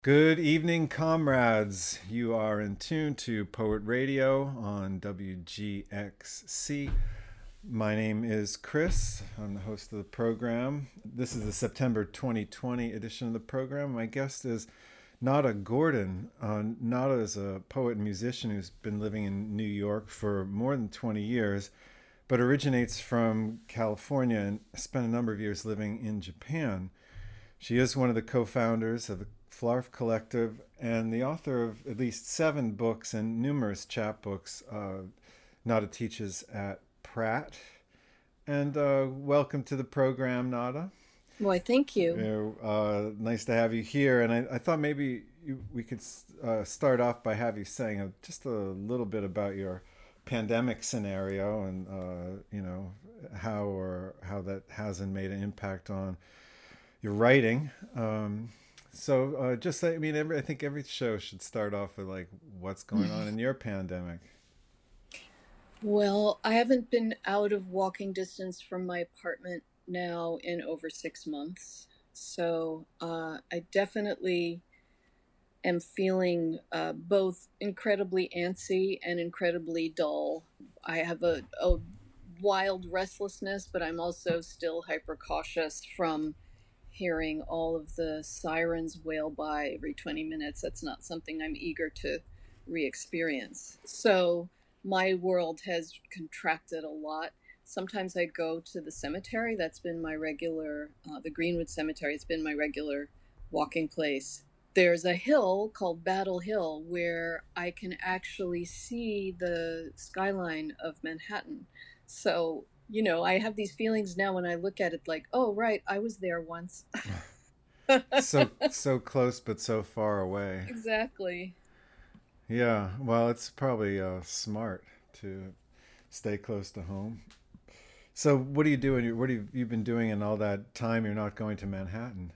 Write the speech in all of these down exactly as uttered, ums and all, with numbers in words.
Good evening, comrades. You are in tune to Poet Radio on W G X C. My name is Chris. I'm the host of the program. This is the September twenty twenty edition of the program. My guest is Nada Gordon. Uh, Nada is a poet and musician who's been living in New York for more than twenty years, but originates from California and spent a number of years living in Japan. She is one of the co-founders of the Flarf Collective and the author of at least seven books and numerous chapbooks. Uh, Nada teaches at Pratt. And uh, welcome to the program, Nada. Why, thank you. You know, uh, nice to have you here. And I, I thought maybe you, we could uh, start off by have you saying a, just a little bit about your pandemic scenario and, uh, you know, how or how that hasn't made an impact on your writing. Um, so uh, just, I mean, every, I think every show should start off with like, what's going on in your pandemic? Well, I haven't been out of walking distance from my apartment now in over six months. So uh, I definitely am feeling uh, both incredibly antsy and incredibly dull. I have a, a wild restlessness, but I'm also still hyper cautious from hearing all of the sirens wail by every twenty minutes. That's not something I'm eager to re-experience. So my world has contracted a lot. Sometimes I go to the cemetery. That's been my regular, uh, the Greenwood Cemetery. It's been my regular walking place. There's a hill called Battle Hill where I can actually see the skyline of Manhattan. So, you know, I have these feelings now when I look at it like, oh, right, I was there once. so so close but so far away. Exactly. Yeah, well, it's probably uh, smart to stay close to home. So what are you doing? What have you been doing in all that time you're not going to Manhattan?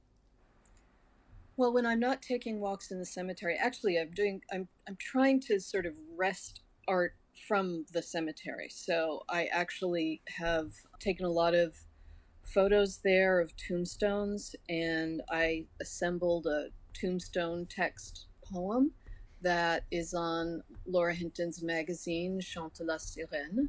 Well, when I'm not taking walks in the cemetery, actually, I'm doing. I'm I'm trying to sort of wrest art from the cemetery. So I actually have taken a lot of photos there of tombstones, and I assembled a tombstone text poem that is on Laura Hinton's magazine, Chante la Sirène.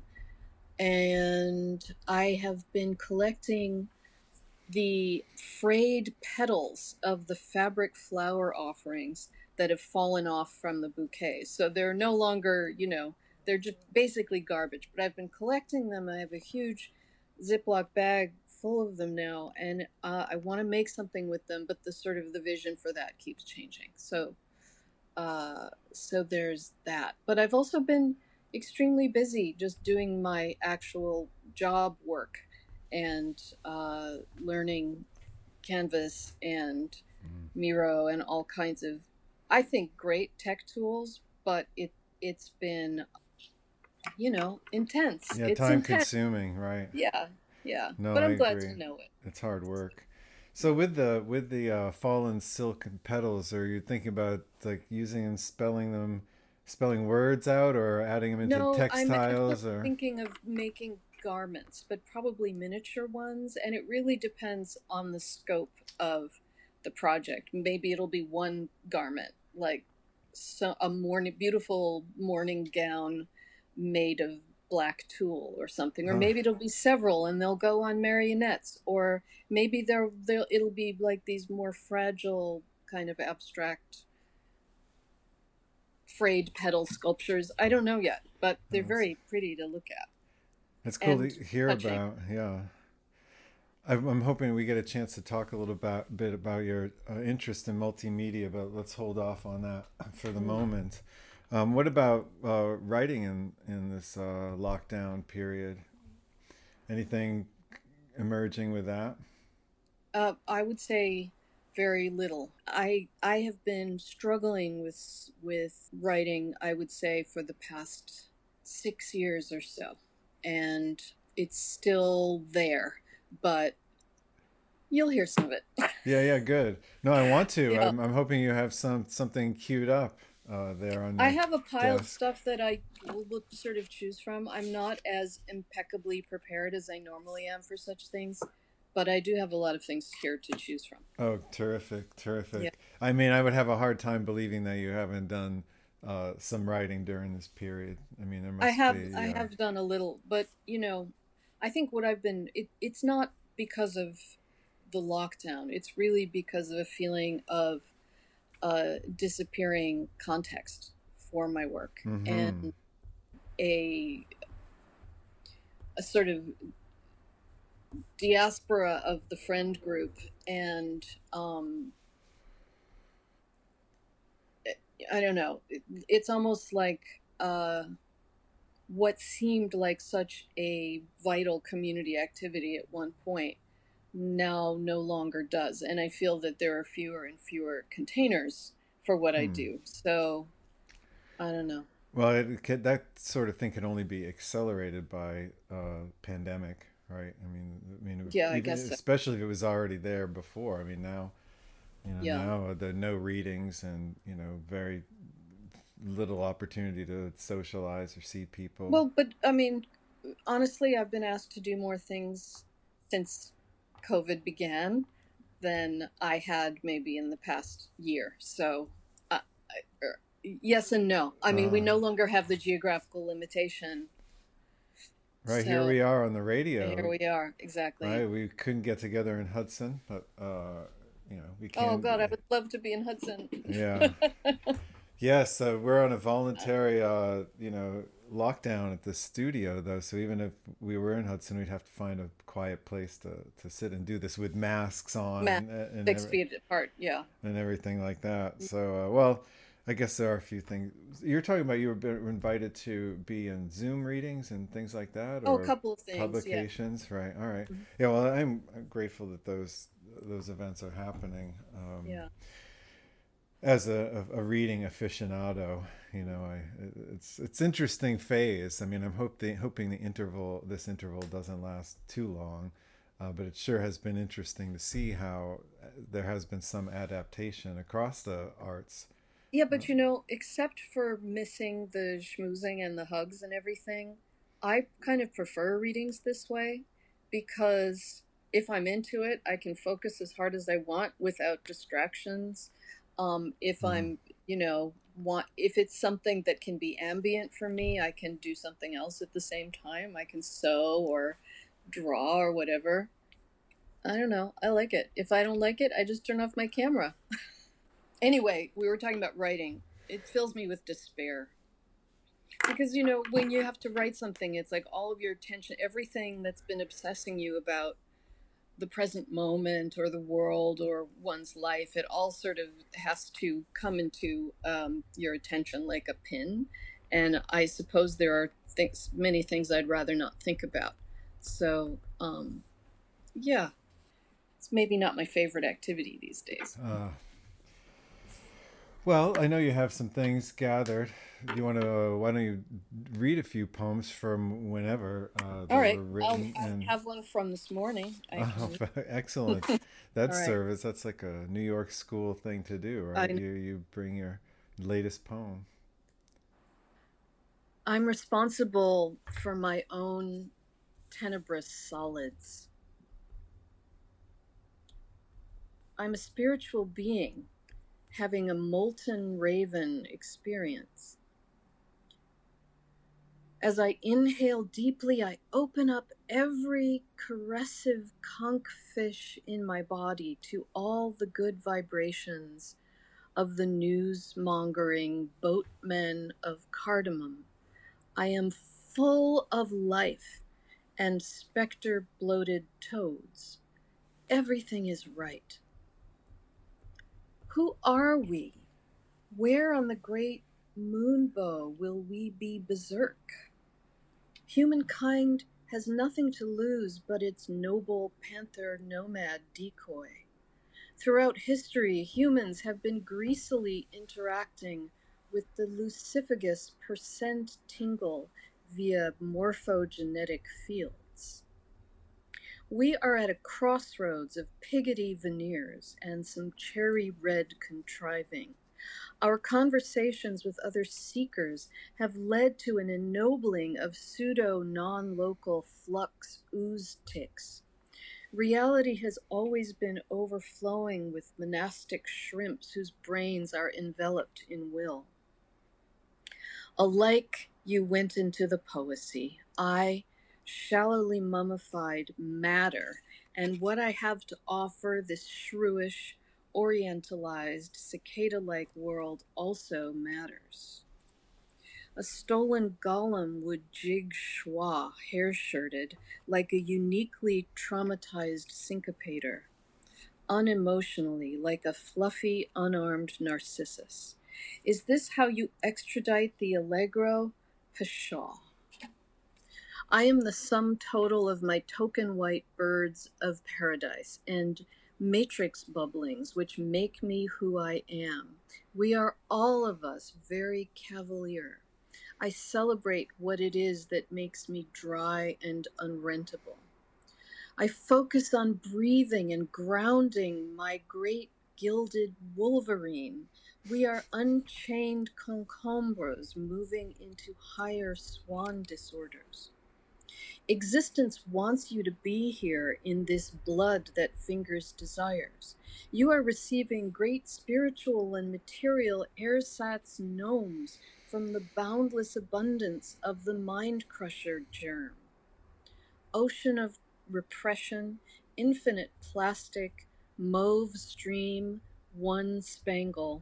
And I have been collecting the frayed petals of the fabric flower offerings that have fallen off from the bouquets. So they're no longer, you know, they're just basically garbage. But I've been collecting them. I have a huge Ziploc bag full of them now, and uh, I want to make something with them. But the sort of the vision for that keeps changing. So, uh, so there's that. But I've also been extremely busy just doing my actual job work and uh, learning Canvas and Miro and all kinds of, I think, great tech tools, but it it's been, you know, intense. Yeah, It's time intense. consuming, right? Yeah, yeah. No, But I I'm glad agree. to know it. It's hard work. So with the with the uh, fallen silk petals, are you thinking about like using and spelling them, spelling words out, or adding them into No, I'm actually textiles, or? thinking of making garments, but probably miniature ones, and it really depends on the scope of the project. Maybe it'll be one garment, like so a morning beautiful morning gown made of black tulle or something, or Huh. maybe it'll be several and they'll go on marionettes, or maybe they'll, they'll it'll be like these more fragile kind of abstract frayed petal sculptures. I don't know yet, but they're That's, very pretty to look at that's cool to and hear touching. about. Yeah. I'm I'm hoping we get a chance to talk a little about, bit about your uh, interest in multimedia, but let's hold off on that for the Mm. moment. Um, what about uh, writing in, in this uh, lockdown period? Anything emerging with that? Uh, I would say very little. I I have been struggling with with writing, I would say, for the past six years or so, and it's still there, but you'll hear some of it. Yeah, yeah, good. No, I want to. Yeah. I'm, I'm hoping you have some something queued up uh, there on I your have a pile of desk. stuff that I will, will sort of choose from. I'm not as impeccably prepared as I normally am for such things, but I do have a lot of things here to choose from. Oh, terrific, Yeah. terrific. I mean, I would have a hard time believing that you haven't done uh, some writing during this period. I mean, there I must have be. I Uh, have done a little, but you know, I think what I've been it, it's not because of the lockdown. It's really because of a feeling of uh, disappearing context for my work mm-hmm. and a a sort of diaspora of the friend group and um, I don't know. It, it's almost like uh, what seemed like such a vital community activity at one point now no longer does. And I feel that there are fewer and fewer containers for what I Hmm. do. So I don't know. Well, it could, that sort of thing can only be accelerated by uh, pandemic, right? I mean, I mean, Yeah, I even guess so. especially if it was already there before. I mean, now you know Yeah. now the no readings and you know very little opportunity to socialize or see people. Well, but I mean, honestly, I've been asked to do more things since COVID began than I had maybe in the past year. So, uh, I- er, yes and no. I mean, we Uh, no longer have the geographical limitation. right here So we are on the here radio, we are. Exactly. right? We couldn't get together in Hudson, but uh, you know we Oh, can. God, I would love to be in Hudson. Yeah. Yes, uh, we're on a voluntary, uh, you know, lockdown at the studio, though. So even if we were in Hudson, we'd have to find a quiet place to, to sit and do this with masks on Matt, and and six every, feet apart. Yeah. and everything like that. So, uh, well, I guess there are a few things. You're talking about you were be- invited to be in Zoom readings and things like that, Oh, a or couple of things. Yeah. publications, right? All right. Mhm. Yeah. Well, I'm, I'm grateful that those those events are happening. Um, Yeah. as a, a, a reading aficionado, you know, I it's it's interesting phase. I mean, I'm hoping hoping the interval this interval doesn't last too long, uh, but it sure has been interesting to see how there has been some adaptation across the arts. Yeah, Uh, but you know, except for missing the schmoozing and the hugs and everything, I kind of prefer readings this way because if I'm into it, I can focus as hard as I want without distractions. Um, if mm, I'm, you know, want if it's something that can be ambient for me, I can do something else at the same time. I can sew or draw or whatever. I don't know. I like it. If I don't like it, I just turn off my camera. Anyway, we were talking about writing. It fills me with despair because you know when you have to write something, it's like all of your attention, everything that's been obsessing you about the present moment or the world or one's life, it all sort of has to come into um, your attention like a pin. And I suppose there are things, many things I'd rather not think about. So um, yeah, it's maybe not my favorite activity these days. uh, well, I know you have some things gathered. Do you want to? Uh, why don't you read a few poems from whenever uh, All they right, were I'll, written I and have one from this morning. I oh, can. excellent. All That's right. service. That's like a New York school thing to do, right? I, You you bring your latest poem. I'm responsible for my own tenebrous solids. I'm a spiritual being having a molten raven experience. As I inhale deeply, I open up every caressive conch fish in my body to all the good vibrations of the news mongering boatmen of cardamom. I am full of life and specter bloated toads. Everything is right. Who are we? Where on the great moonbow will we be berserk? Humankind has nothing to lose but its noble panther nomad decoy. Throughout history, humans have been greasily interacting with the lucifagous percent tingle via morphogenetic fields. We are at a crossroads of piggotty veneers and some cherry red contriving. Our conversations with other seekers have led to an ennobling of pseudo non local flux ooze ticks. Reality has always been overflowing with monastic shrimps whose brains are enveloped in will. Alike you went into the poesy, I shallowly mummified matter, and what I have to offer this shrewish, orientalized, cicada-like world also matters. A stolen golem would jig schwa, hair-shirted, like a uniquely traumatized syncopator, unemotionally, like a fluffy, unarmed narcissus. Is this how you extradite the Allegro? Pshaw. I am the sum total of my token white birds of paradise and matrix bubblings which make me who I am. We are all of us very cavalier. I celebrate what it is that makes me dry and unrentable. I focus on breathing and grounding my great gilded wolverine. We are unchained concombros moving into higher swan disorders. Existence wants you to be here in this blood that fingers desires. You are receiving great spiritual and material ersatz gnomes from the boundless abundance of the mind crusher germ. Ocean of repression, infinite plastic, mauve stream, one spangle.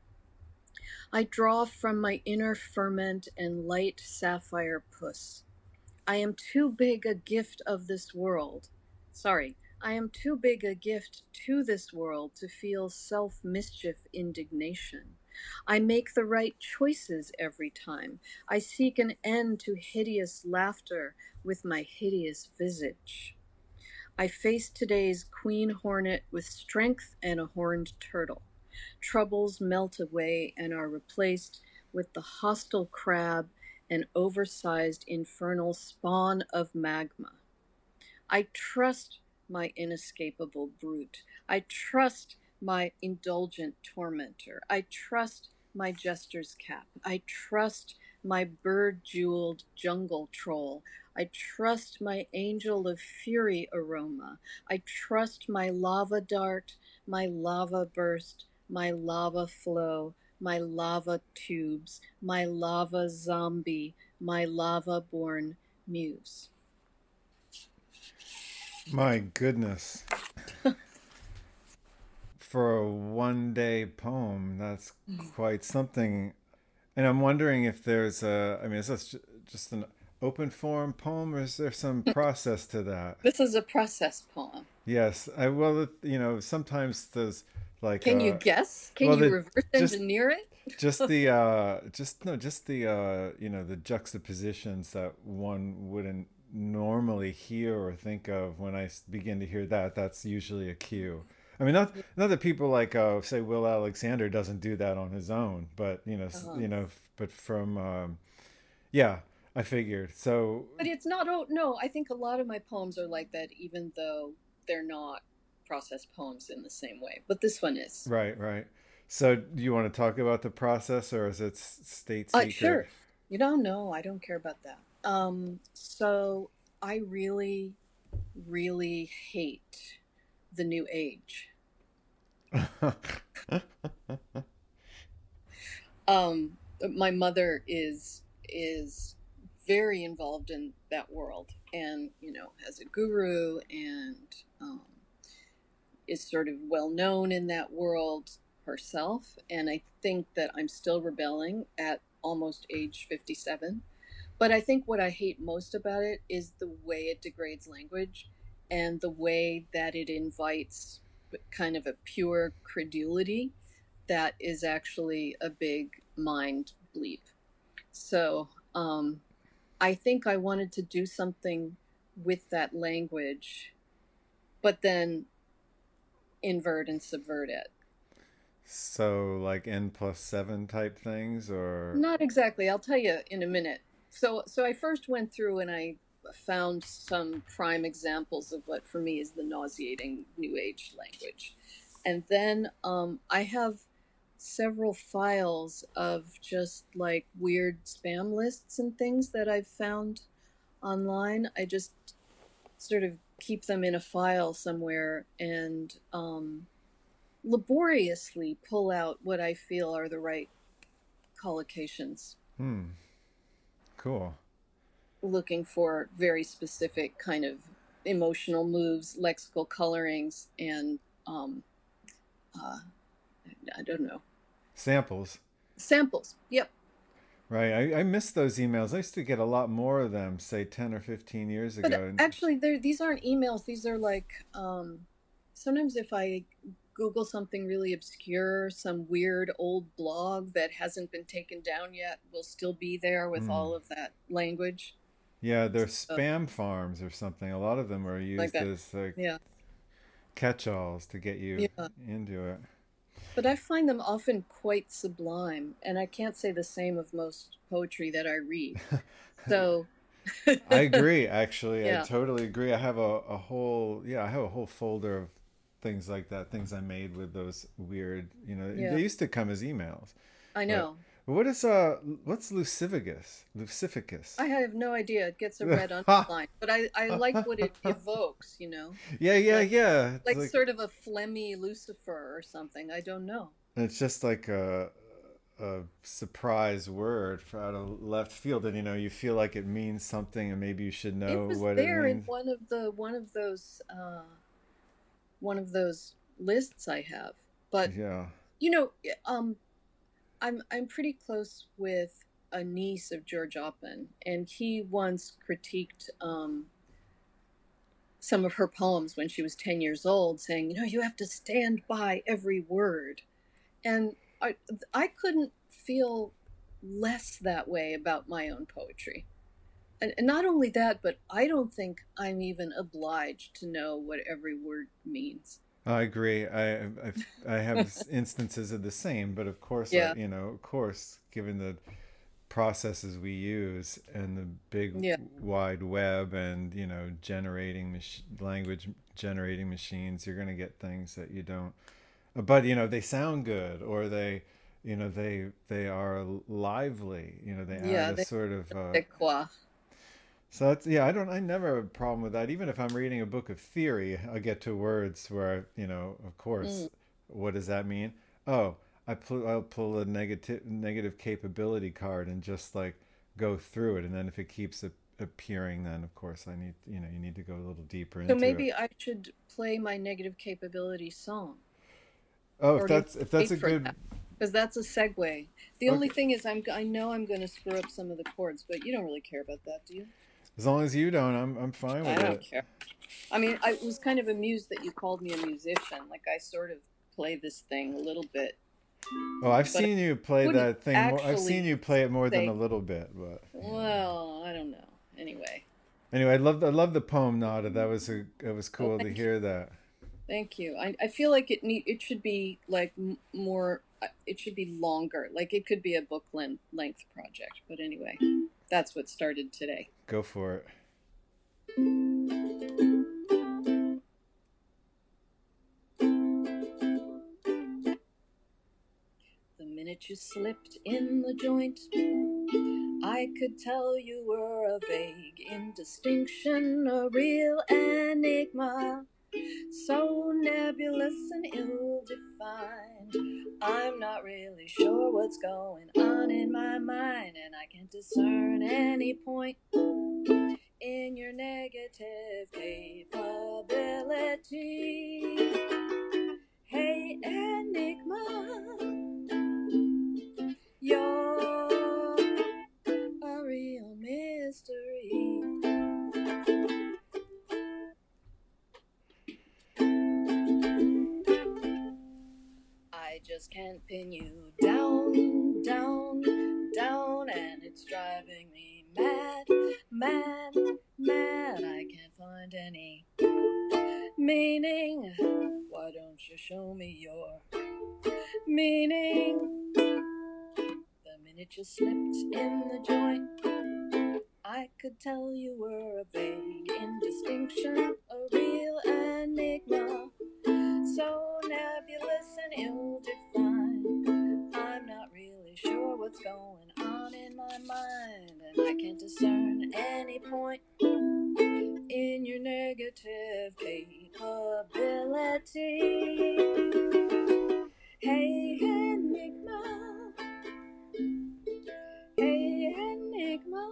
I draw from my inner ferment and light sapphire puss. I am too big a gift of this world. Sorry, I am too big a gift to this world to feel self-mischief indignation. I make the right choices every time. I seek an end to hideous laughter with my hideous visage. I face today's queen hornet with strength and a horned turtle. Troubles melt away and are replaced with the hostile crab, an oversized infernal spawn of magma. I trust my inescapable brute. I trust my indulgent tormentor. I trust my jester's cap. I trust my bird-jeweled jungle troll. I trust my angel of fury aroma. I trust my lava dart, my lava burst, my lava flow, my lava tubes, my lava zombie, my lava-born muse. My goodness. For a one-day poem, that's quite something. And I'm wondering if there's a, I mean, is this just an open form poem or is there some process to that? This is a process poem. Yes. I, well, you know, sometimes there's like, Can you uh, guess? Can well, you the, reverse just, engineer it? just the, uh, just, no, just the, uh, you know, the juxtapositions that one wouldn't normally hear or think of. When I begin to hear that, that's usually a cue. I mean, not not that people like uh, say Will Alexander doesn't do that on his own, but you know, Uh-huh. you know, but from um, yeah, I figured. So, But it's not, oh, no, I think a lot of my poems are like that, even though they're not process poems in the same way. But this one is. right, right. So, do you want to talk about the process, or is it state Uh, secret? sure. You don't know. I don't care about that. Um, so I really, really hate the new age. um, my mother is is very involved in that world, and you know, has a guru, and um, is sort of well known in that world herself. And I think that I'm still rebelling at almost age fifty-seven. But I think what I hate most about it is the way it degrades language and the way that it invites kind of a pure credulity that is actually a big mind bleep. So um, I think I wanted to do something with that language, but then invert and subvert it. So, like N plus seven type things, or Not exactly. I'll tell you in a minute. So, so I first went through and I found some prime examples of what for me is the nauseating New Age language. And then um, I have several files of just like weird spam lists and things that I've found online. I just sort of keep them in a file somewhere and um, laboriously pull out what I feel are the right collocations. Hmm. Cool. Looking for very specific kind of emotional moves, lexical colorings, and um, uh, I don't know. Samples. Samples. Yep. Right. I, I miss those emails. I used to get a lot more of them, say ten or fifteen years But ago. actually, these aren't emails. These are like, um, sometimes if I Google something really obscure, some weird old blog that hasn't been taken down yet will still be there with Mm. all of that language. Yeah, they're So, spam farms or something. A lot of them are like used that. as like Yeah. catch-alls to get you Yeah. into it. But I find them often quite sublime, and I can't say the same of most poetry that I read. So I agree, actually. I yeah. totally agree. I have a, a whole, yeah, I have a whole folder of things like that, things I made with those weird, you know, Yeah. they used to come as emails. I know. But what is, uh, what's Lucificus? Lucificus? I have no idea. It gets a red underline, but I, I like what it evokes, you know? Yeah, yeah, Like, yeah. It's like, like, sort of a phlegmy Lucifer or something. I don't know. it's just like a, a surprise word out of left field, and you know, you feel like it means something, and maybe you should know It was what there it in means. one of the one of those uh, one of those lists I have. But Yeah. you know, um, I'm I'm pretty close with a niece of George Oppen, and he once critiqued um, some of her poems when she was ten years old, saying, you know, you have to stand by every word. And I, I couldn't feel less that way about my own poetry. And, and not only that, but I don't think I'm even obliged to know what every word means. I agree. I I, I have instances of the same, but of course, Yeah. I, you know, of course, given the processes we use and the big Yeah. wide web and you know generating mach- language generating machines, you're going to get things that you don't. But you know, they sound good, or they, you know, they they are lively. You know, they Yeah, add a they, sort of. Uh, they quoi. so that's, yeah, I don't, I never have a problem with that. Even if I'm reading a book of theory, I get to words where, you know, of course, Mm. what does that mean? Oh, I pull, I'll pull a negative negative capability card and just like go through it, and then if it keeps a, appearing, then of course I need, you know, you need to go a little deeper So into maybe it. I should play my negative capability song. Oh, if Or do you that's if that's wait a for good, that? Because that's a segue. The only okay, thing is, I'm I know I'm going to screw up some of the chords, but you don't really care about that, do you? as long as you don't, I'm I'm fine I with don't it. care. I mean, I was kind of amused that you called me a musician. Like I sort of play this thing a little bit, Oh, I've but I seen you play wouldn't that thing more. I've seen actually you play it more than a say, little bit, but you know. well, I don't know. Anyway, Anyway, I love I love the poem, Nada. That was a it was oh, cool to thank you, hear that. thank you. I I feel like it need it should be like m- more. uh, It should be longer. Like it could be a book length length project. But anyway, that's what started today. Go for it. The minute you slipped in the joint, I could tell you were a vague indistinction, a real enigma, so nebulous and ill-defined. I'm not really sure what's going on in my mind, and I can't discern any point in your negative capability. Hey, enigma, you're a real mystery. I just can't pin you down, down, down, and it's driving me mad, mad, mad. I can't find any meaning. Why don't you show me your meaning? The minute you slipped in the joint, I could tell you were a vague indistinction, a real enigma, so nebulous and ill-defined. I'm not really sure what's going on in my mind, and I can't discern any point in your your negative capability. Hey, Enigma. Hey, Enigma.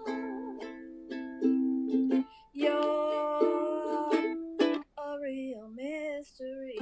You're a real mystery.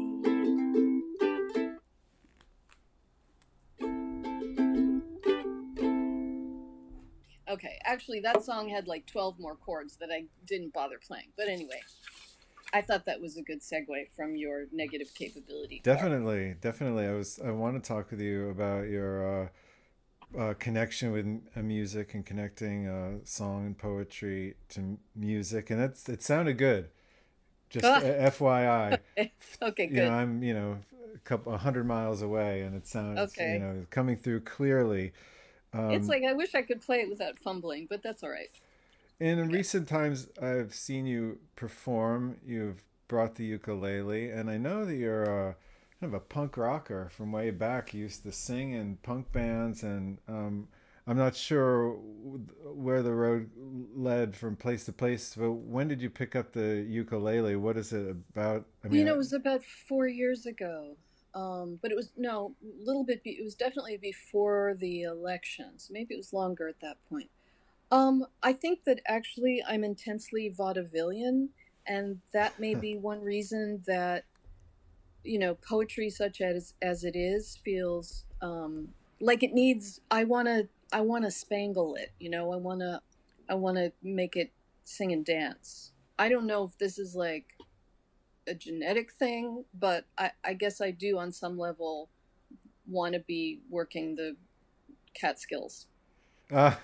Okay, actually, that song had like twelve more chords that I didn't bother playing. But anyway, I thought that was a good segue from your negative capability. Definitely, part. definitely. I was. I want to talk with you about your uh, uh, connection with uh, music and connecting uh, song and poetry to music, and that's it sounded good. Just ah. F Y I. Okay, good. You know, I'm you know a couple a hundred miles away, and it sounds okay. you know coming through clearly. Um, it's like I wish I could play it without fumbling, but that's all right. And in okay. recent times, I've seen you perform. You've brought the ukulele, and I know that you're a, kind of a punk rocker from way back. You used to sing in punk bands, and um, I'm not sure where the road led from place to place, but when did you pick up the ukulele? What is it about? I mean, you know, it was about four years ago. Um, but it was, no, a little bit, be, it was definitely before the elections. Maybe it was longer at that point. Um, I think that actually I'm intensely vaudevillian, and that may be one reason that, you know, poetry such as, as it is feels um, like it needs, I want to, I want to spangle it, you know, I want to, I want to make it sing and dance. I don't know if this is like a genetic thing, but I, I guess I do on some level want to be working the Catskills. Uh,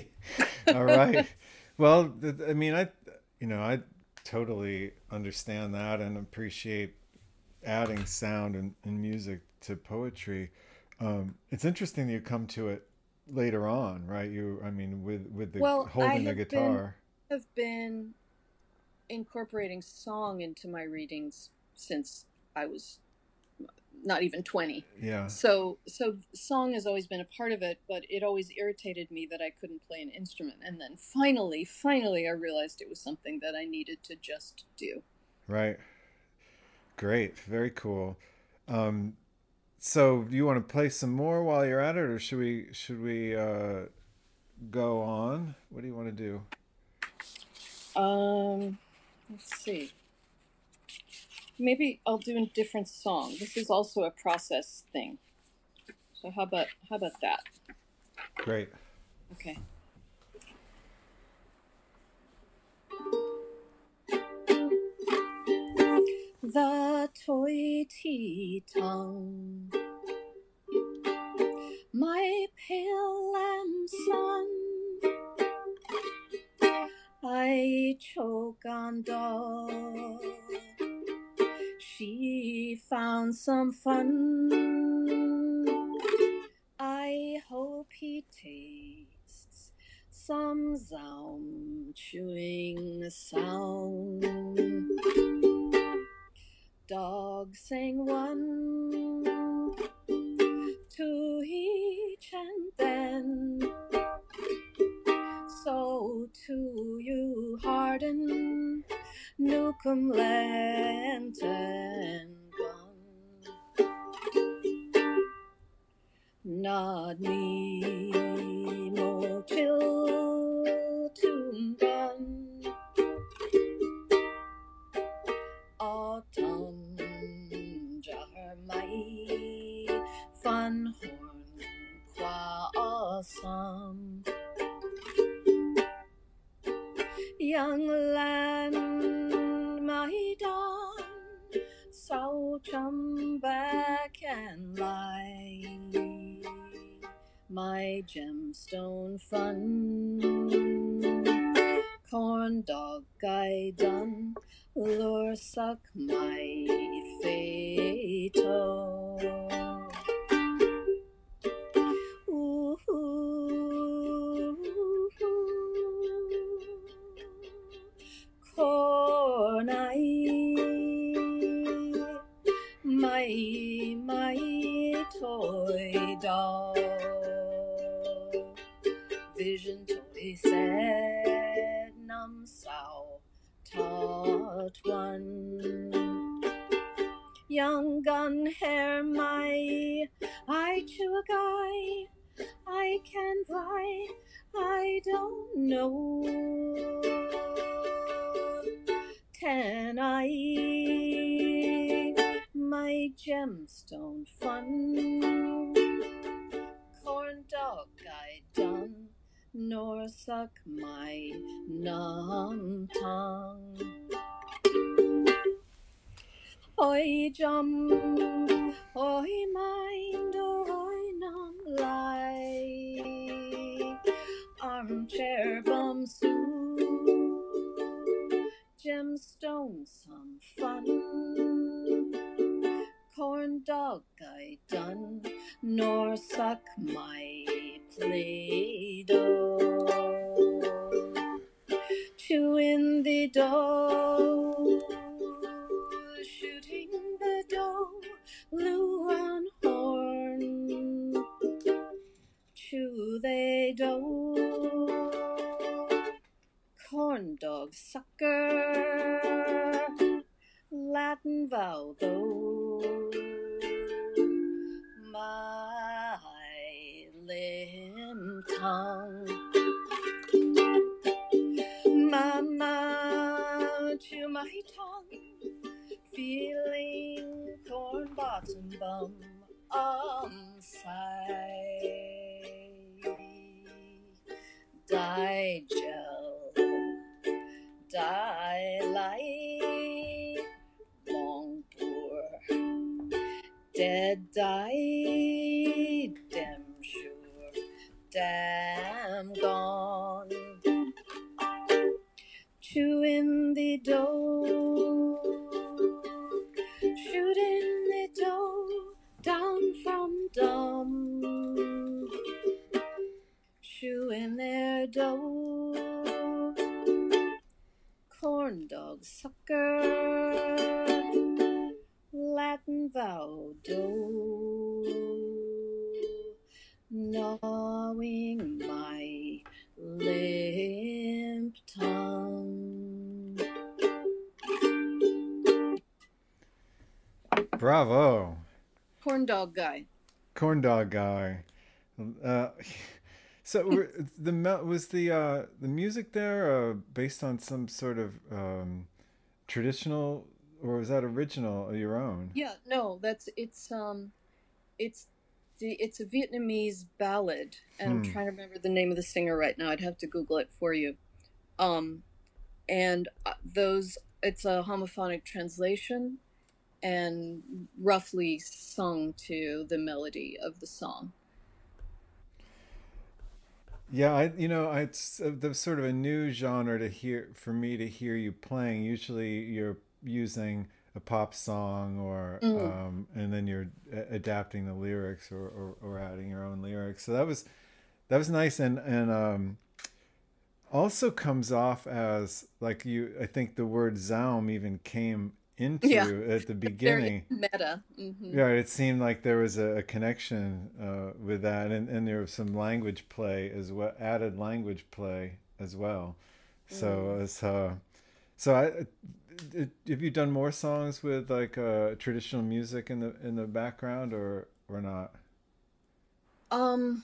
all right. Well, I mean, I, you know, I totally understand that and appreciate adding sound and, and music to poetry. Um, it's interesting that you come to it later on, right? You, I mean, with, with the well, holding the guitar. I have been incorporating song into my readings since I was not even twenty. Yeah. So so song has always been a part of it, but it always irritated me that I couldn't play an instrument. And then finally, finally I realized it was something that I needed to just do. Right. Great. Very cool. Um, so do you want to play some more while you're at it, or should we should we uh, go on? What do you want to do? Um Let's see. Maybe I'll do a different song. This is also a process thing. So how about how about that? Great. Okay. The toy tea tongue, my pale lamb son, I choke on dog. She found some fun. I hope he tastes some Zaum chewing sound. Dog sang one to each, and then so to you harden Newcomb lantern gun. Nod me no chill to gun. Autumn jar my fun horn qua awesome. Young land, my dawn, so come back and lie. My gemstone fun, corn dog I done, lure suck my fatal. Ooh, corn I, my, my toy dog. Vision toy said, Nam sao taught one. Young gun hair my I to a guy I can buy I don't know. Ten I my gemstone fun. Corn dog I done nor suck my numb tongue. Oi jump, oi mind, oi none lie. Armchair bum soup, gemstone some fun. Corn dog I done, nor suck my Play-Doh. Chewing the dough, shooting the dough, Luan horn. Chew they dough, corn dog sucker, Latin vow though. My limp tongue, mama to my tongue, feeling corn bottom bum on side. Die gel, die light, long poor, dead die, damn sure, damn gone. Chewing the dough, shooting the dough down from dumb. Chewing their dough, corn dog sucker, Latin vow dough, gnawing my limp tongue. Bravo. Corn dog guy. Corn dog guy. Uh, so were- the mel- was the uh, the music there uh, based on some sort of um, traditional, or was that original or your own? Yeah, no, that's it's um it's the it's a Vietnamese ballad, and I'm Hmm. trying to remember the name of the singer right now. I'd have to Google it for you. Um and uh, those it's a homophonic translation and roughly sung to the melody of the song. Yeah, I you know I, it's uh, the sort of a new genre to hear for me to hear you playing. Usually you're using a pop song or Mm. um, and then you're a- adapting the lyrics or, or, or adding your own lyrics. So that was that was nice and and um, also comes off as like you. I think the word Zaum even came Yeah, into at the very beginning. meta. Hmm. Yeah, it seemed like there was a, a connection uh, with that, and, and there was some language play as well, added language play as well. So Mm. it's uh, so I, it, have you done more songs with like uh, traditional music in the in the background or or not? Um,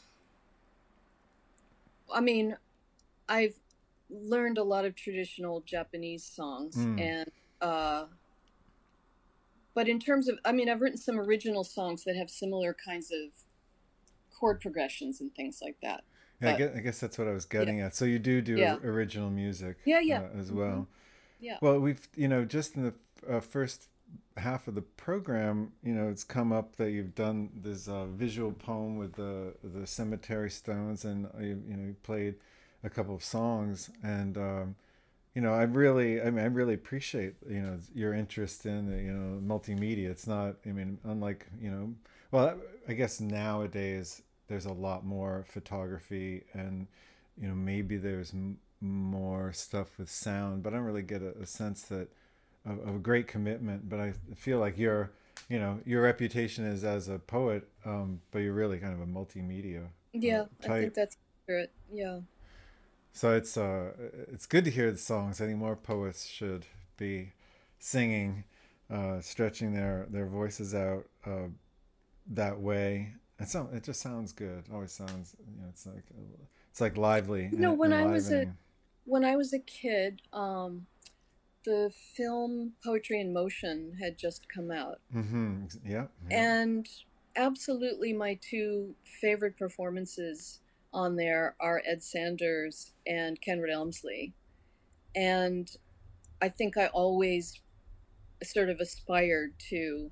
I mean, I've learned a lot of traditional Japanese songs, Mm. and uh, but in terms of, I mean, I've written some original songs that have similar kinds of chord progressions and things like that. Yeah, I But guess, I guess that's what I was yeah, getting at. So you do do yeah, or- original music yeah, yeah. uh, as Hmm. well. Yeah. Well, we've, you know, just in the uh, first half of the program, you know, it's come up that you've done this uh, visual poem with the the cemetery stones, and uh, you, you know, you played a couple of songs, and um, you know, I really, I mean, I really appreciate, you know, your interest in, you know, multimedia. It's not, I mean, unlike, you know, well, I guess nowadays there's a lot more photography and, you know, maybe there's m- more stuff with sound, but I don't really get a, a sense that of, of a great commitment. But I feel like your, you know, your reputation is as a poet, um, but you're really kind of a multimedia uh, Yeah, I think type. that's accurate. Yeah. So it's uh it's good to hear the songs. I think more poets should be singing, uh, stretching their their voices out uh, that way. It sound it just sounds good. It always sounds, you know, it's like it's like lively You know, and when I was a enlivening. when I was a kid, um, the film Poetry in Motion had just come out, Mm-hmm. Yeah, yeah. and absolutely my two favorite performances on there are Ed Sanders and Kenward Elmsley. And I think I always sort of aspired to,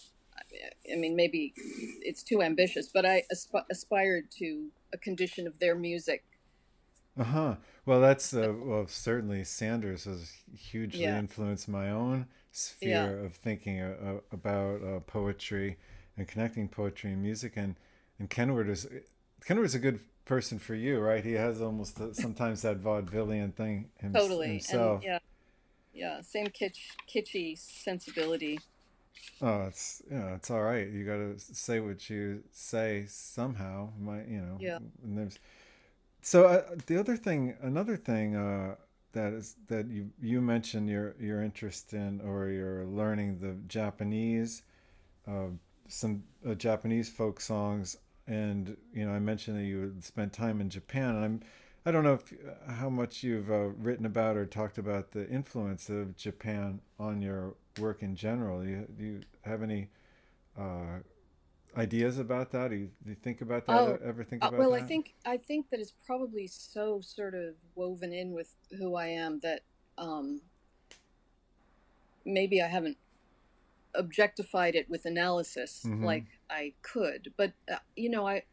I mean, maybe it's too ambitious, but I asp- aspired to a condition of their music. Uh-huh. Well, that's uh, well, certainly Sanders has hugely Yeah, influenced my own yeah. sphere of thinking uh, uh, about uh, poetry and connecting poetry and music. And and Kenward is Kenward is a good person for you, right? He has almost uh sometimes that vaudevillian thing him, Totally. And himself. yeah, yeah, same kitsch, kitschy sensibility. Oh, it's, you know, it's all right. You got to say what you say somehow. My, you know, Yeah. and there's so uh, the other thing, another thing uh, that is that you you mentioned your your interest in or you're learning the Japanese, uh, some uh, Japanese folk songs, and you know I mentioned that you had spent time in Japan, and I'm I don't know if, how much you've uh, written about or talked about the influence of Japan on your work in general. Do you, do you have any uh, ideas about that? Do you, do you think about that? Oh, Ever think uh, about well, I that? think I think that it's probably so sort of woven in with who I am that um, maybe I haven't objectified it with analysis Mm-hmm. like I could. But uh, you know, I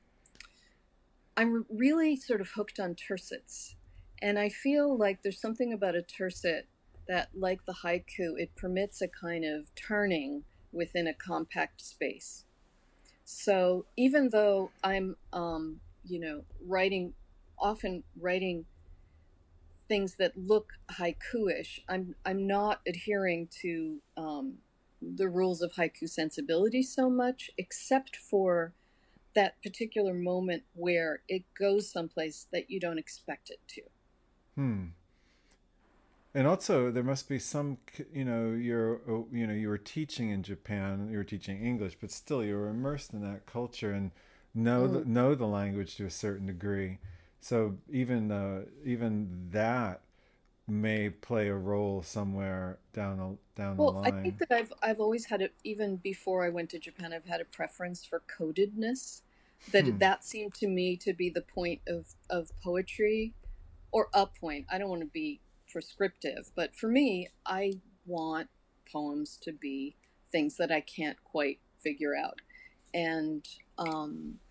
I'm really sort of hooked on tercets, and I feel like there's something about a tercet that, like the haiku, it permits a kind of turning within a compact space. So even though I'm, um, you know, writing, often writing things that look haiku-ish, I'm I'm not adhering to um, the rules of haiku sensibility so much, except for that particular moment where it goes someplace that you don't expect it to. Hmm. And also, there must be some, you know, you're, oh, you know, you were teaching in Japan, you were teaching English, but still, you were immersed in that culture and know Mm. the, know the language to a certain degree. So even uh, even that may play a role somewhere down the down the Well, I think line. that I've I've always had it, even before I went to Japan, I've had a preference for codedness. That Hmm. that seemed to me to be the point of of poetry, or a point. I don't want to be prescriptive, but for me, I want poems to be things that I can't quite figure out. And um,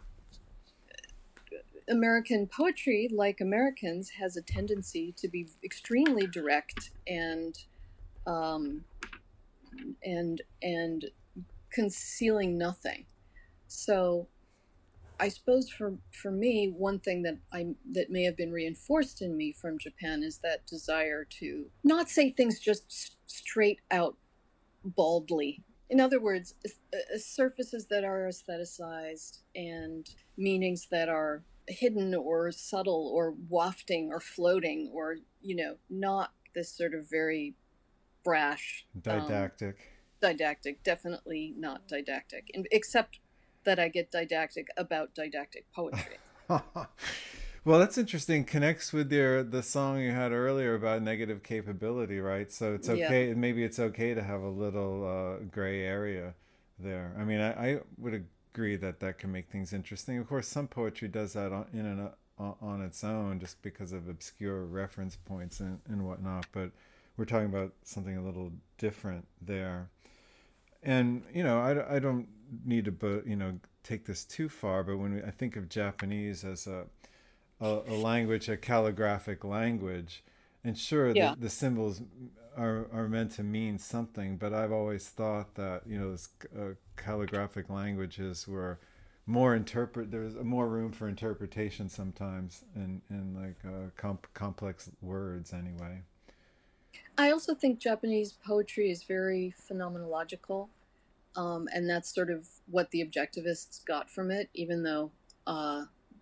American poetry, like Americans, has a tendency to be extremely direct and um, and and concealing nothing. So I suppose for for me, one thing that I that may have been reinforced in me from Japan is that desire to not say things just s- straight out baldly. In other words, uh, surfaces that are aestheticized and meanings that are hidden or subtle or wafting or floating, or you know, not this sort of very brash, um, Didactic. didactic. Definitely not didactic, and except that I get didactic about didactic poetry. Well, that's interesting. Connects with your the song you had earlier about negative capability, right? So it's Yeah, okay. Maybe it's okay to have a little uh, gray area there. I mean, I, I would agree that that can make things interesting. Of course, some poetry does that on, in and uh, on its own, just because of obscure reference points and, and whatnot. But we're talking about something a little different there. And you know, I, I don't need to, but you know, take this too far. But when we, I think of Japanese as a a, a language, a calligraphic language. And sure, the, yeah. the symbols are, are meant to mean something, but I've always thought that, you know, this, uh, calligraphic languages were more interpret, there's more room for interpretation sometimes in, in like uh, comp- complex words anyway. I also think Japanese poetry is very phenomenological, um, and that's sort of what the objectivists got from it. Even though uh,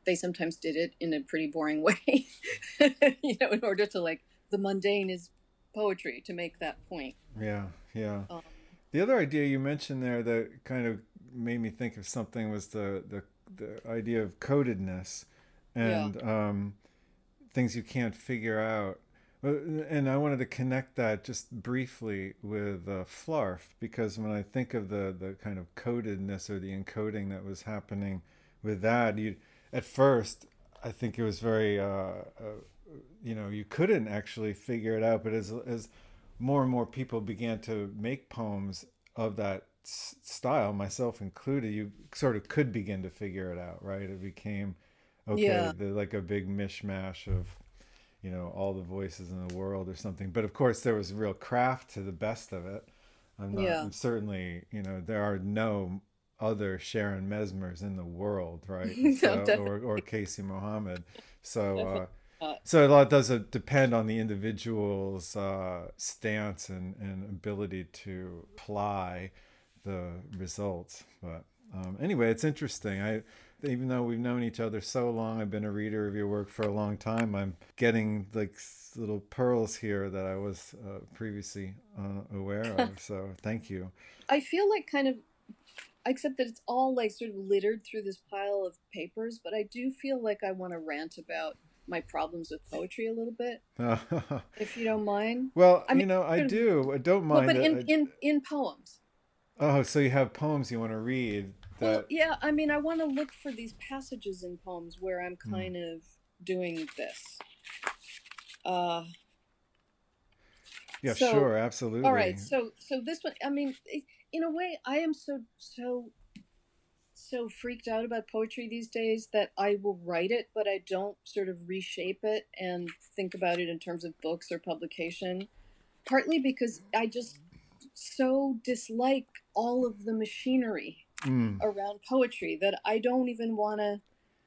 they sometimes did it in a pretty boring way, you know, in order to like, the mundane is poetry to make that point. Yeah, yeah. Um, The other idea you mentioned there that kind of made me think of something was the the, the idea of codedness yeah, and um, things you can't figure out. Uh, And I wanted to connect that just briefly with uh, Flarf, because when I think of the, the kind of codedness or the encoding that was happening with that, you at first I think it was very uh, uh, you know, you couldn't actually figure it out, but as as more and more people began to make poems of that s- style, myself included, you sort of could begin to figure it out, right? It became okay, yeah, the, like a big mishmash of, you know, all the voices in the world or something. But of course, there was real craft to the best of it. I'm not, yeah. I'm certainly, you know, there are no other Sharon Mesmers in the world, right? No, So, definitely, or, or Casey Mohammed. So, definitely uh, not. so a lot does uh, depend on the individual's uh, stance and, and ability to apply the results. But um, anyway, it's interesting. I, even though we've known each other so long, I've been a reader of your work for a long time. I'm getting like little pearls here that I was uh, previously unaware of. So thank you. I feel like kind of, except that it's all like sort of littered through this pile of papers, but I do feel like I want to rant about my problems with poetry a little bit, if you don't mind. Well, I mean, you know, I sort of, do. I don't well, mind but in it. in in poems. I, oh, so you have poems you want to read Well, that. yeah, I mean, I want to look for these passages in poems where I'm Hmm. kind of doing this. Uh, Yeah, so, sure, all absolutely. right, so so this one, I mean, in a way, I am so so so freaked out about poetry these days that I will write it, but I don't sort of reshape it and think about it in terms of books or publication. Partly because I just so dislike all of the machinery Mm. around poetry that I don't even want to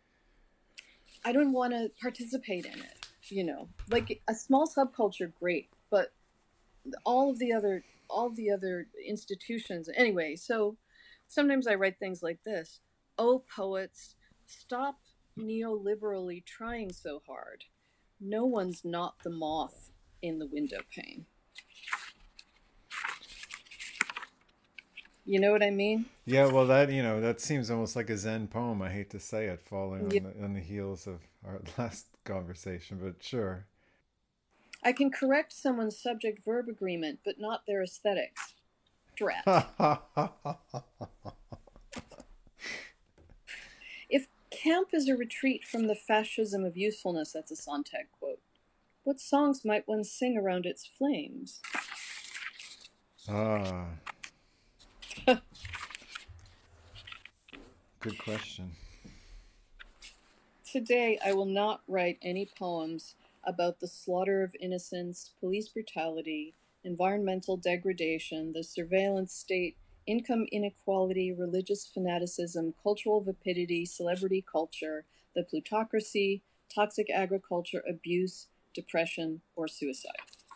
I don't want to participate in it, you know. Like a small subculture great, but all of the other all of the other institutions anyway. So sometimes I write things like this: "Oh poets, stop neoliberally trying so hard. No one's not the moth in the window pane." You know what I mean? Yeah, well, that you know that seems almost like a Zen poem. I hate to say it, falling Yeah. on the on the heels of our last conversation, but sure. I can correct someone's subject verb agreement, but not their aesthetics. Drat. If camp is a retreat from the fascism of usefulness, that's a Sontag quote, what songs might one sing around its flames? Ah, good question. Today, I will not write any poems about the slaughter of innocents, police brutality, environmental degradation, the surveillance state, income inequality, religious fanaticism, cultural vapidity, celebrity culture, the plutocracy, toxic agriculture, abuse, depression, or suicide.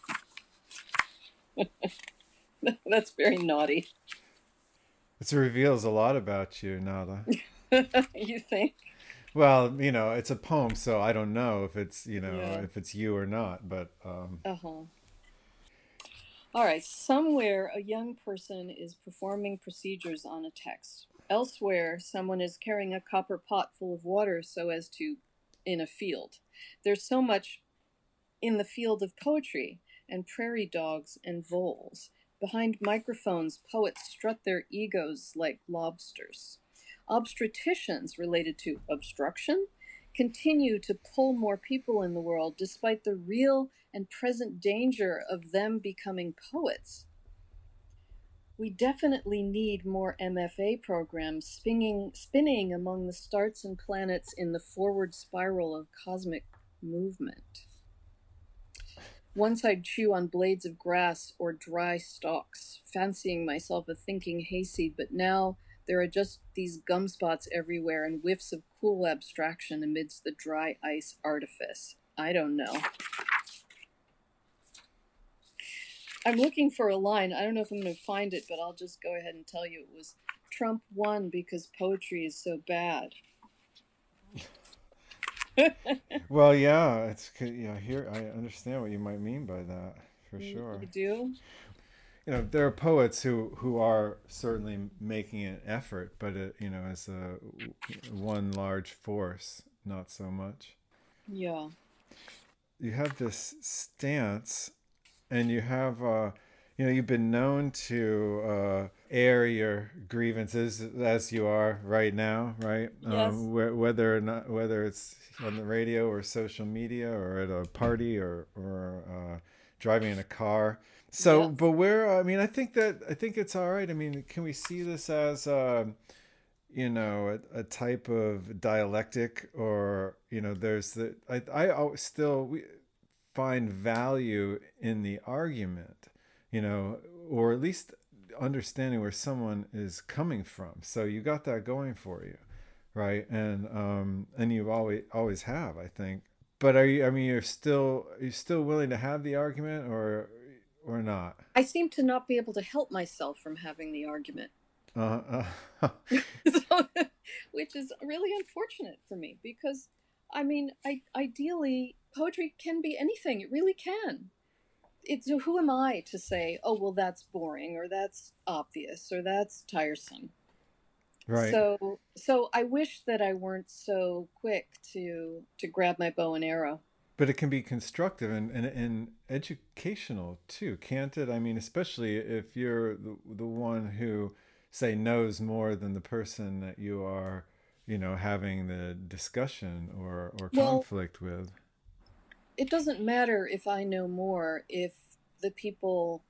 That's very naughty. It reveals a lot about you, Nada. You think? Well, you know, it's a poem, so I don't know if it's you know Yeah. if it's you or not, but um, Uh huh. All right, somewhere a young person is performing procedures on a text. Elsewhere, someone is carrying a copper pot full of water so as to, in a field. There's so much in the field of poetry and prairie dogs and voles. Behind microphones, poets strut their egos like lobsters. Obstetricians related to obstruction continue to pull more people in the world despite the real and present danger of them becoming poets. We definitely need more M F A programs spinning, spinning among the stars and planets in the forward spiral of cosmic movement. Once I'd chew on blades of grass or dry stalks, fancying myself a thinking hayseed, but now there are just these gum spots everywhere and whiffs of cool abstraction amidst the dry ice artifice. I don't know. I'm looking for a line. I don't know if I'm going to find it, but I'll just go ahead and tell you it was Trump won because poetry is so bad. Well, yeah, it's yeah. Here, I understand what you might mean by that for You sure. you do? You know, there are poets who who are certainly making an effort, but it, you know, as a one large force, not so much. Yeah. You have this stance, and you have, uh, you know, you've been known to uh, air your grievances as you are right now, right? Yes. Um, wh- whether or not whether it's on the radio or social media or at a party or or uh, driving in a car. So, Yes. but where I mean, I think that I think it's all right. I mean, can we see this as uh, you know a, a type of dialectic, or you know, there's the I I always still we find value in the argument, you know, or at least understanding where someone is coming from. So you got that going for you, right? And um, and you always always have, I think. But are you? I mean, you're still are you still willing to have the argument, or or not? I seem to not be able to help myself from having the argument. Uh, uh, So, which is really unfortunate for me because, I mean, I, ideally, poetry can be anything. It really can. It's who am I to say, oh well, that's boring or that's obvious or that's tiresome. right. So, so I wish that I weren't so quick to to grab my bow and arrow. But it can be constructive and, and, and educational too, can't it? I mean, especially if you're the, the one who, say, knows more than the person that you are, you know, having the discussion or, or Well, conflict with. it doesn't matter if I know more if the people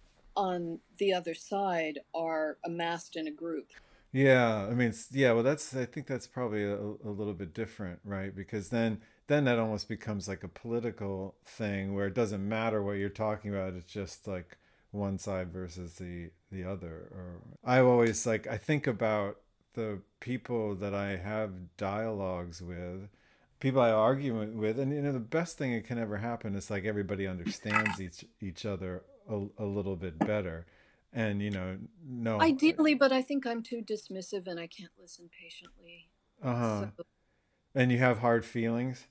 on the other side are amassed in a group. Yeah, I mean, it's, yeah, well, that's, I think that's probably a, a little bit different, right? Because then, then that almost becomes like a political thing where it doesn't matter what you're talking about. It's just like one side versus the the other. Or I always like I think about the people that I have dialogues with, people I argue with, and you know the best thing that can ever happen is like everybody understands each each other a, a little bit better, and you know no, Ideally, but I think I'm too dismissive and I can't listen patiently. uh So huh, and you have hard feelings.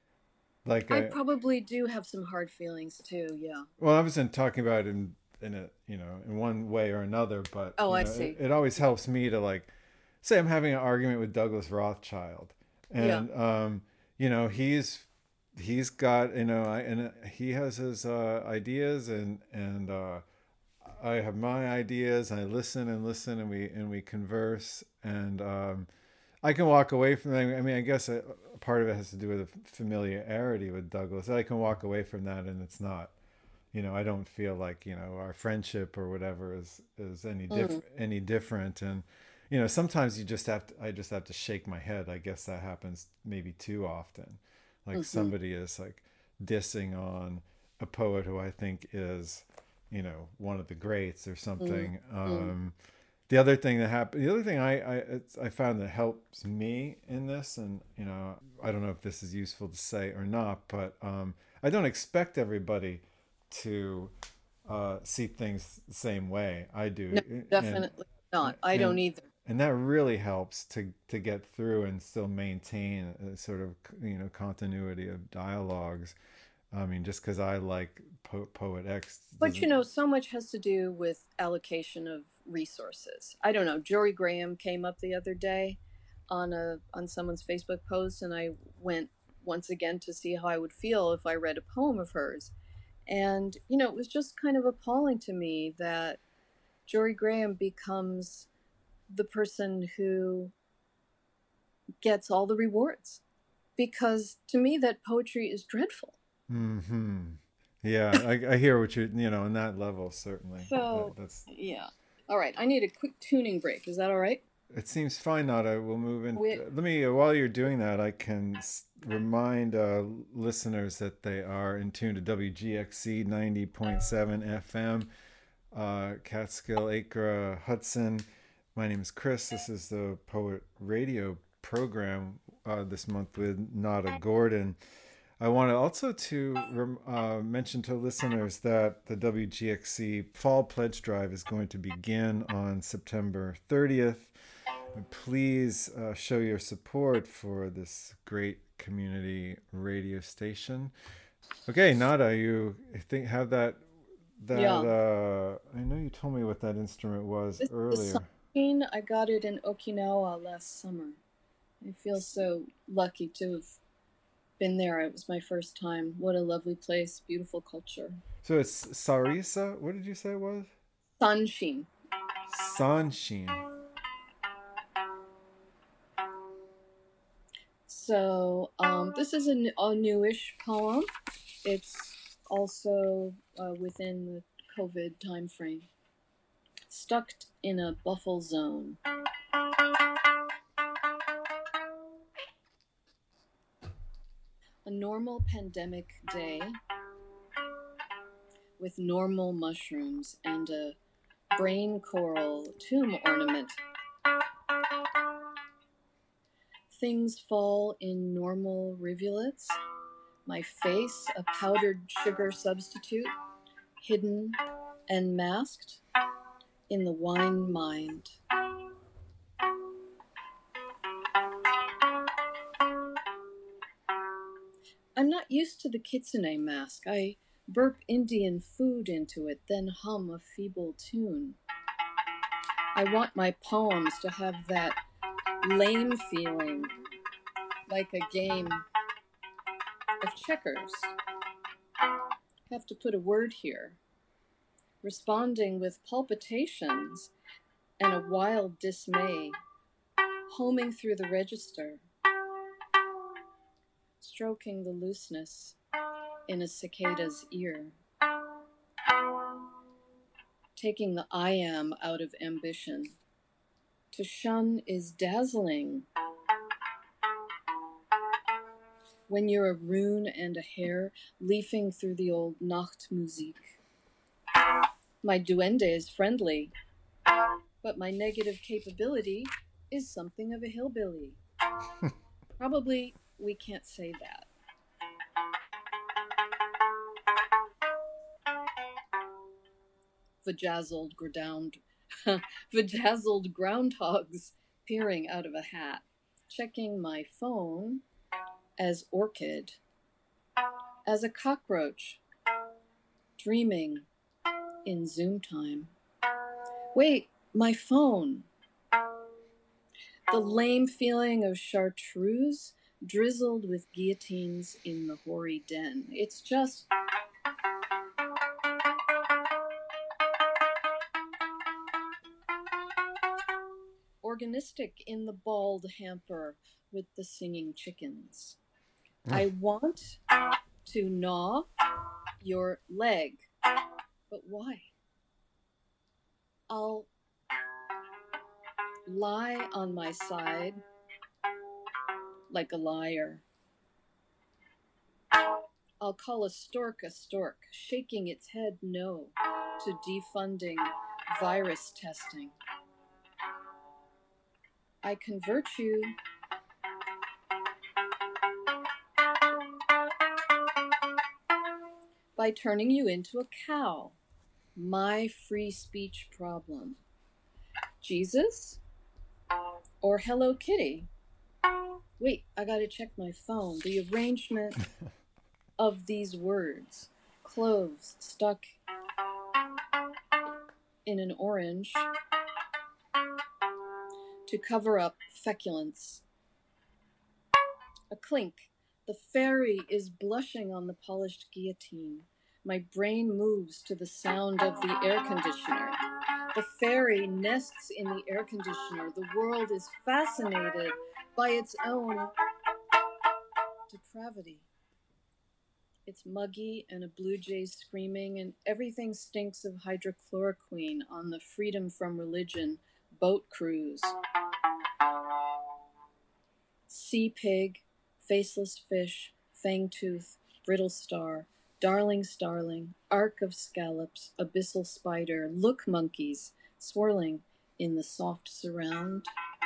Like I I, probably do have some hard feelings too, yeah. well, I wasn't talking about in in a you know in one way or another, but Oh, you I know it, see. it always Yeah. helps me to like say I'm having an argument with Douglas Rothschild, Yeah. and um, you know he's he's got you know I, and he has his uh, ideas and and uh, I have my ideas. And I listen and listen and we and we converse and um, I can walk away from that. I mean, I guess a, a part of it has to do with the familiarity with Douglas. I can walk away from that and it's not you know I don't feel like you know our friendship or whatever is is any diff Mm, any different. And you know sometimes you just have to I just have to shake my head. I guess that happens maybe too often, like hmm. somebody is like dissing on a poet who I think is you know one of the greats or Mm, something. mm. um the other thing that happened the other thing i i, it's, I found that helps me in this, and you know I don't know if this is useful to say or not, but um I don't expect everybody to uh, see things the same way I No, do, and definitely not. I don't and either. and that really helps to to get through and still maintain a sort of you know continuity of dialogues. I mean, just because I like po- poet X But you doesn't. know, so much has to do with allocation of resources. I don't know. Jory Graham came up the other day on a on someone's Facebook post, and I went once again to see how I would feel if I read a poem of hers. And you know, it was just kind of appalling to me that Jory Graham becomes the person who gets all the rewards. Because to me, that poetry is dreadful. Hmm. Yeah, I, I hear what you you know on that level certainly. So, That that's yeah. All right, I need a quick tuning break. Is that all right? it seems fine. Nada, we'll move in. We, Let me uh, while you're doing that, I can s- remind uh, listeners that they are in tune to W G X C ninety point seven F M, uh, Catskill, Acre, Hudson. My name is Chris. This is the Poet Radio program uh, this month with Nada Gordon. I want to also to uh, mention to listeners that the W G X C Fall Pledge Drive is going to begin on September thirtieth. Please uh, show your support for this great community radio station. Okay, Nada, you think have that that Yeah. uh I know you told me what that instrument was This is the earlier. Sunshine. I got it in Okinawa last summer. I feel so lucky to have been there. It was my first time. What a lovely place, beautiful culture. So it's Sarisa. What did you say it was? Sunshine. Sanshin. So um, this is a, n- a newish poem. It's also uh, within the COVID time frame. Stuck in a buffle zone. A normal pandemic day with normal mushrooms and a brain coral tomb ornament. Things fall in normal rivulets. My face, a powdered sugar substitute, hidden and masked in the wine mind. I'm not used to the kitsune mask. I burp Indian food into it, then hum a feeble tune. I want my poems to have that lame feeling, like a game of checkers. Have to put a word here. Responding with palpitations and a wild dismay, homing through the register, stroking the looseness in a cicada's ear, taking the I am out of ambition. To shun is dazzling. When you're a rune and a hare leafing through the old Nachtmusik. My duende is friendly, but my negative capability is something of a hillbilly. Probably we can't say that. Vajazzled ground, vajazzled groundhogs peering out of a hat, checking my phone as orchid, as a cockroach, dreaming in Zoom time. Wait, my phone. The lame feeling of chartreuse drizzled with guillotines in the hoary den. It's just organistic in the bald hamper with the singing chickens. I want to gnaw your leg, but why? I'll lie on my side like a liar. I'll call a stork a stork, shaking its head no to defunding virus testing. I convert you by turning you into a cow. My free speech problem. Jesus or Hello Kitty? Wait, I gotta check my phone. The arrangement of these words. Cloves stuck in an orange to cover up feculence. A clink. The fairy is blushing on the polished guillotine. My brain moves to the sound of the air conditioner. The fairy nests in the air conditioner. The world is fascinated by its own depravity. It's muggy and a blue jay screaming, and everything stinks of hydrochloroquine on the Freedom from Religion boat cruise. Sea pig, faceless fish, fangtooth, brittle star, darling starling, arc of scallops, abyssal spider, look monkeys, swirling in the soft surround.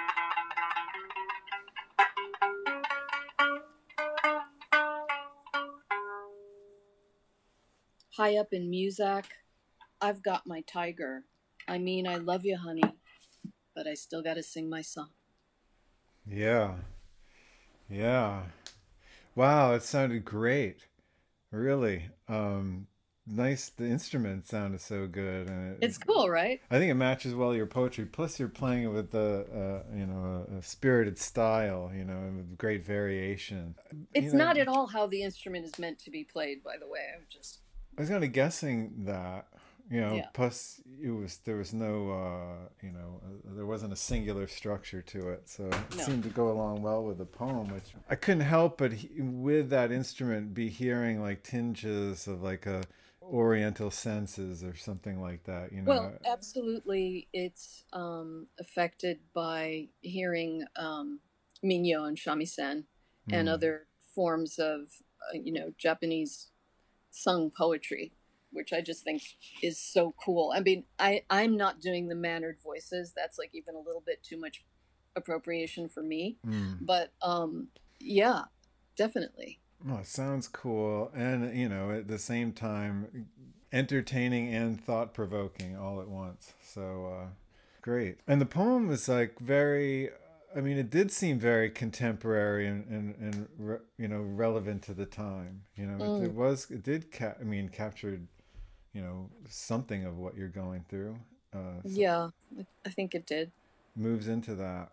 High up in Muzak, I've got my tiger. I mean, I love you, honey, but but I still got to sing my song. Yeah. Yeah. Wow, it sounded great. Really. Um, nice. The instrument sounded so good, and it, It's cool, right? I think it matches well your poetry. Plus, you're playing it with the, uh, you know, a, a spirited style, you know, and with great variation. You It's know, not at all how the instrument is meant to be played, by the way. I'm just, I was kind of guessing that, you know, yeah. plus it was there was no, uh, you know, uh, there wasn't a singular structure to it, so it No. seemed to go along well with the poem. Which I couldn't help but he, with that instrument be hearing like tinges of like a Oriental senses or something like that. You know. Well, absolutely. It's um, affected by hearing um, minyo and shamisen and Mm, other forms of, uh, you know, Japanese sung poetry, which I just think is so cool. I mean, I, I'm not doing the mannered voices. That's like even a little bit too much appropriation for me. mm. But um, yeah, definitely. Oh, it sounds cool, and you know, at the same time, entertaining and thought provoking all at once. So uh, great. And the poem was like very. I mean, it did seem very contemporary and and, and re, you know relevant to the time. You know, it, it Mm, was. It did. Ca- I mean, captured you know something of what you're going through. Uh, so yeah, I think it did. moves into that.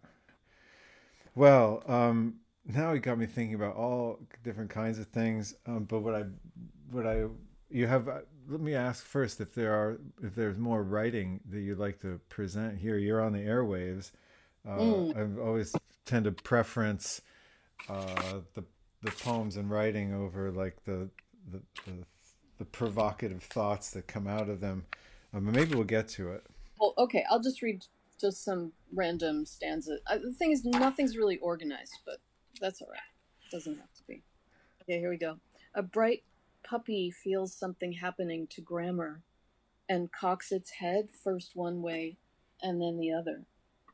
Well, um, now it got me thinking about all different kinds of things. Um, but what I, what I, you have. uh, Let me ask first if there are, if there's more writing that you'd like to present here. You're on the airwaves. Uh, Mm. I always tend to preference uh, the the poems and writing over like the the the, the provocative thoughts that come out of them. Um, maybe we'll get to it. Well, okay, I'll just read just some random stanza. Uh, the thing is, nothing's really organized, but that's all right. It doesn't have to be. Okay, here we go. A bright puppy feels something happening to grammar and cocks its head first one way and then the other.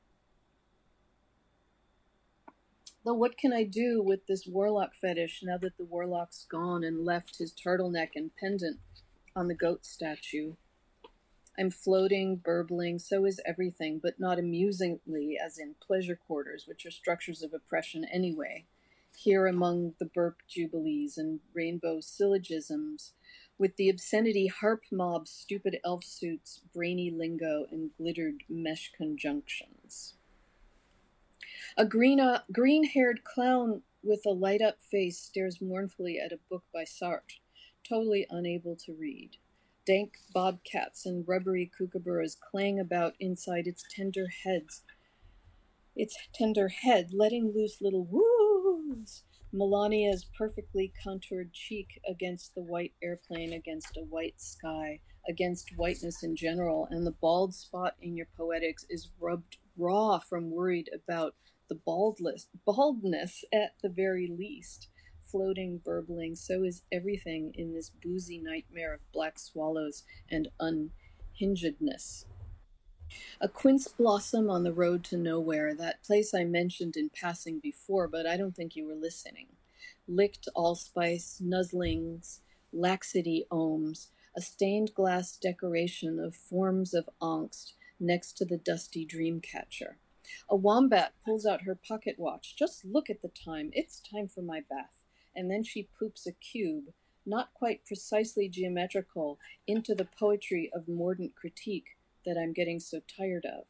Though what can I do with this warlock fetish now that the warlock's gone and left his turtleneck and pendant on the goat statue? I'm floating, burbling, so is everything, but not amusingly as in pleasure quarters, which are structures of oppression anyway. Here among the burp jubilees and rainbow syllogisms, with the obscenity harp mob's stupid elf suits, brainy lingo, and glittered mesh conjunctions. A green uh, green-haired clown with a light-up face stares mournfully at a book by Sartre, totally unable to read. Dank bobcats and rubbery kookaburras clang about inside its tender heads, its tender head, letting loose little woos. Melania's perfectly contoured cheek against the white airplane, against a white sky, against whiteness in general, and the bald spot in your poetics is rubbed raw from worried about the baldness, baldness at the very least. Floating, burbling, so is everything in this boozy nightmare of black swallows and unhingedness. A quince blossom on the road to nowhere, that place I mentioned in passing before, but I don't think you were listening. Licked allspice, nuzzlings, laxity ohms, a stained glass decoration of forms of angst next to the dusty dream catcher. A wombat pulls out her pocket watch. Just look at the time. It's time for my bath. And then she poops a cube, not quite precisely geometrical, into the poetry of mordant critique that I'm getting so tired of.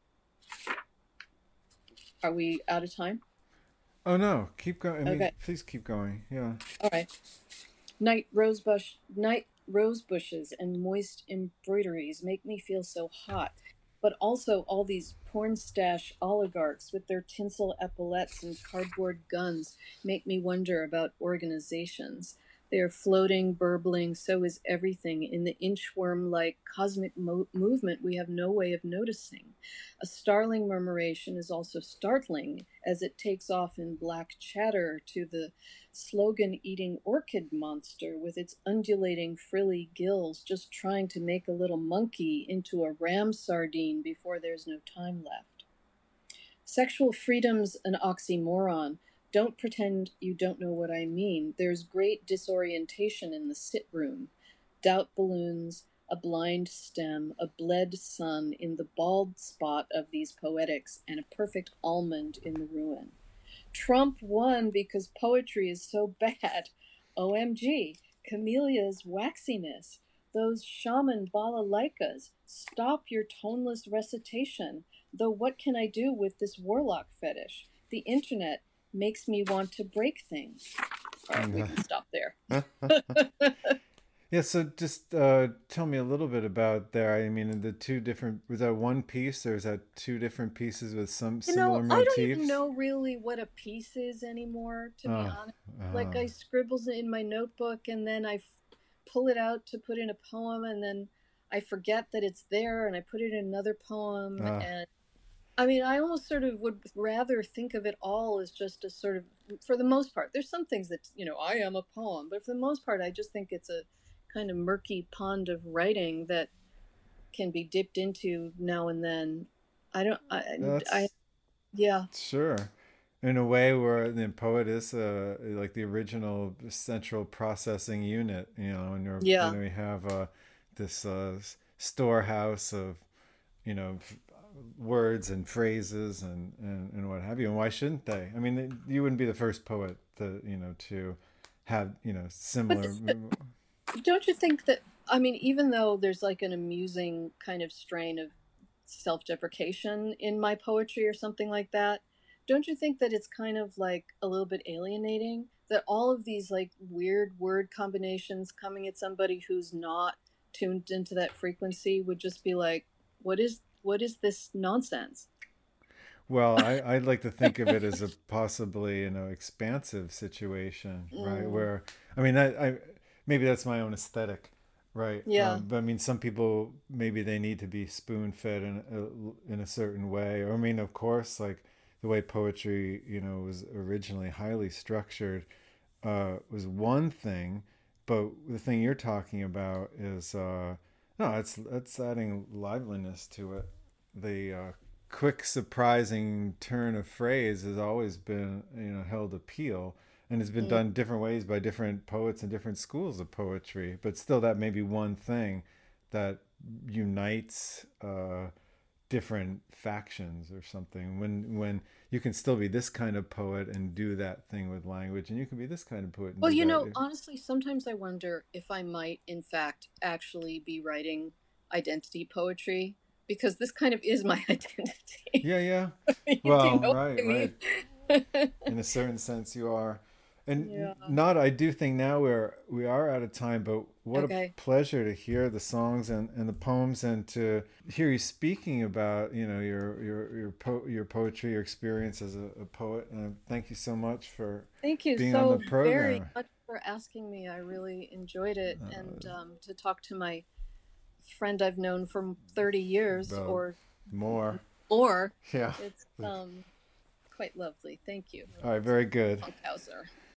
Are we out of time? Oh no, keep going. I mean, Okay. please keep going. Yeah. All right. Night rosebush, night rose bushes and moist embroideries make me feel so hot. But also all these porn stash oligarchs with their tinsel epaulettes and cardboard guns make me wonder about organizations. They are floating, burbling, so is everything in the inchworm-like cosmic mo- movement we have no way of noticing. A starling murmuration is also startling as it takes off in black chatter to the slogan-eating orchid monster with its undulating frilly gills just trying to make a little monkey into a ram sardine before there's no time left. Sexual freedom's an oxymoron. Don't pretend you don't know what I mean. There's great disorientation in the sit room. Doubt balloons, a blind stem, a bled sun in the bald spot of these poetics, and a perfect almond in the ruin. Trump won because poetry is so bad. O M G, Camellia's waxiness, those shaman balalaikas, stop your toneless recitation. Though what can I do with this warlock fetish? The internet makes me want to break things. All right, we can stop there. Yeah, so just uh, tell me a little bit about there. I mean, the two different, was that one piece or is that two different pieces with some You similar know, I don't motifs? even know really what a piece is anymore, to be Uh, honest. Like, uh, I scribbles it in my notebook and then I f- pull it out to put in a poem, and then I forget that it's there and I put it in another poem. uh, And I mean, I almost sort of would rather think of it all as just a sort of, for the most part, there's some things that, you know, I am a poem, but for the most part, I just think it's a kind of murky pond of writing that can be dipped into now and then. I don't, I, I, that's yeah, sure. In a way where the poet is uh, like the original central processing unit, you know, and you're, you yeah. know, we have uh, this uh, storehouse of, you know, f- words and phrases and, and, and what have you. And why shouldn't they? I mean, you wouldn't be the first poet to, you know, to have, you know, But similar. don't you think that, I mean, even though there's like an amusing kind of strain of self deprecation in my poetry or something like that, don't you think that it's kind of like a little bit alienating that all of these like weird word combinations coming at somebody who's not tuned into that frequency would just be like, what is what is this nonsense? Well, I, I'd like to think of it as a possibly, you know, expansive situation, right? Mm, Where, I mean, I, I maybe that's my own aesthetic, right? yeah, Um, but I mean, some people maybe they need to be spoon fed in a, in a certain way. Or I mean, of course, like the way poetry, you know, was originally highly structured uh, was one thing, but the thing you're talking about is uh, no, it's it's adding liveliness to it. The uh, quick, surprising turn of phrase has always been, you know, held appeal, and has been mm. done different ways by different poets and different schools of poetry. But still, that may be one thing that unites uh, different factions or something. When when you can still be this kind of poet and do that thing with language, and you can be this kind of poet and Well, do you know, that. honestly, sometimes I wonder if I might, in fact, actually be writing identity poetry, because this kind of is my identity. Yeah, yeah. Do you Well, know what right, I mean? right. In a certain sense you are, and Yeah. not I do think now we're we are out of time, but what a Okay. pleasure to hear the songs and, and the poems, and to hear you speaking about, you know, your your your po- your poetry, your experience as a, a poet. And thank you so much for Thank you being on the so very program. much for asking me. I really enjoyed it. And uh, um, to talk to my friend I've known for thirty years about or more. more, Yeah. it's um, quite lovely. Thank you, All right, very good. Funkhauser.